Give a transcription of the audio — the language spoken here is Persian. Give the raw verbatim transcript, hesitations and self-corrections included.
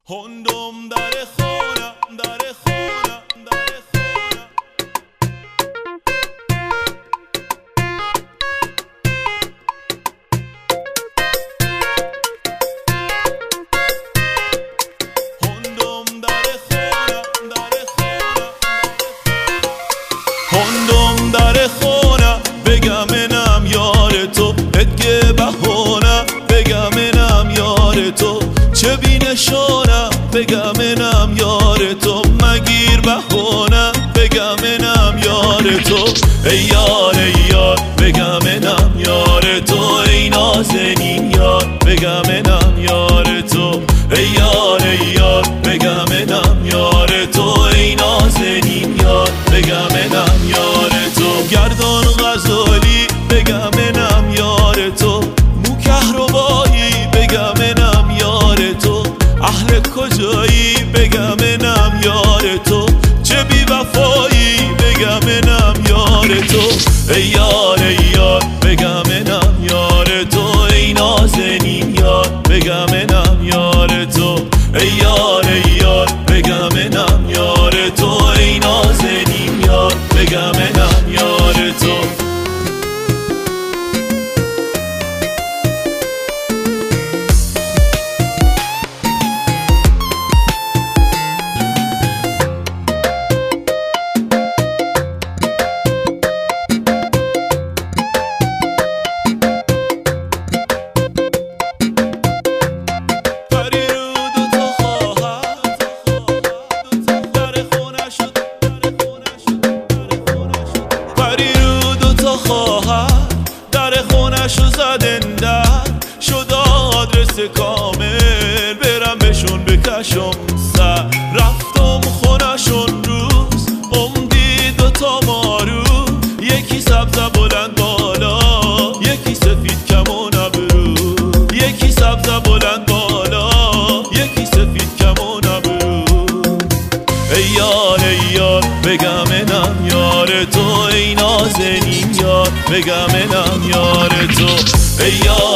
هندم در خونم در خونم در خونم هندم در خونم در خونم هندم در خونم بگم انم یار تو ادگه بهونم بگم انم یار تو چه بینشونم بگم انم یار تو مگیر بهونم بگم انم یار تو ای یار ای یار بگم انم یار تو ای نازنین یار بگم انم یار تو ای یار ای یار بگم انم یار تو ای نازنین یار بگم انم یار تو گردان غزالی بگم انم یار تو مو کهربایی بگم انم یار تو اهل کجایی بگم انم یار تو چه بی وفایی بگم انم یار تو ای یار ای یار بگم انم یار تو ای نازنین یار بگم انم یار تو ای یار ای یار بگم انم یار تو ای نازنین یار بگم انم یار تو در خونشو زدن در شد آدرس کامل برم بهشون بکشم سر رفتم خونشون روز امدی دوتا مارو یکی سبز بلند بالا یکی سفید کمون ابرو یکی سبز بلند بالا یکی سفید کمون ابرو ای یار ای یار بگم انم یار تو ای نازنین یار بگم انم یار تو ای یار